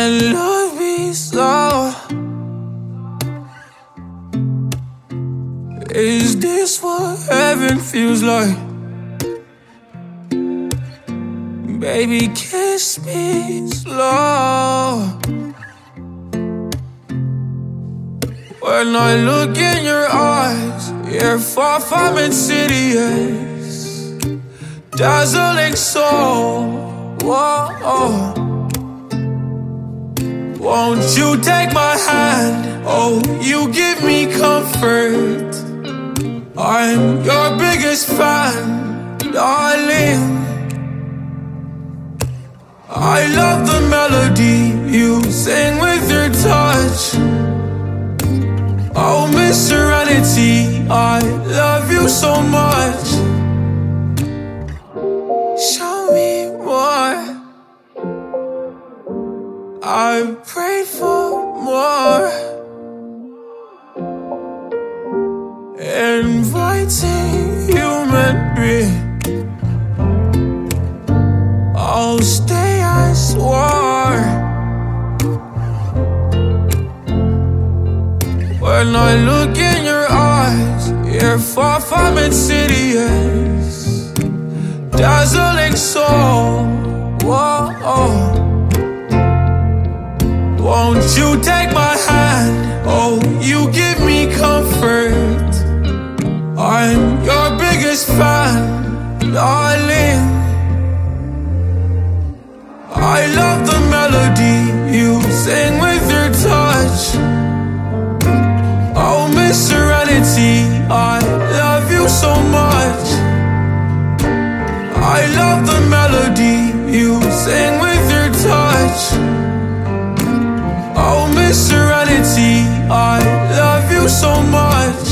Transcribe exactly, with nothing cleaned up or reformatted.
love me so. Is this what heaven feels like? Baby, kiss me slow. When I look in your eyes, you're far from insidious, dazzling soul. Whoa. Won't you take my hand? Oh, you give me comfort. I'm your biggest fan, darling. I love the melody you sing with your touch. Oh, Miss Serenity, I love you so much. Show me more. I prayed for more. Inviting human being. I'll stay, I swore. When I look in your eyes, you're far from insidious, dazzling soul. Whoa. Won't you take my hand? Oh, you give me comfort. I'm your biggest fan, darling. I love the melody you sing with your touch. Oh, Miss Serenity, I love you so much. I love the melody you sing with your touch. Oh, Miss Serenity, I love you so much.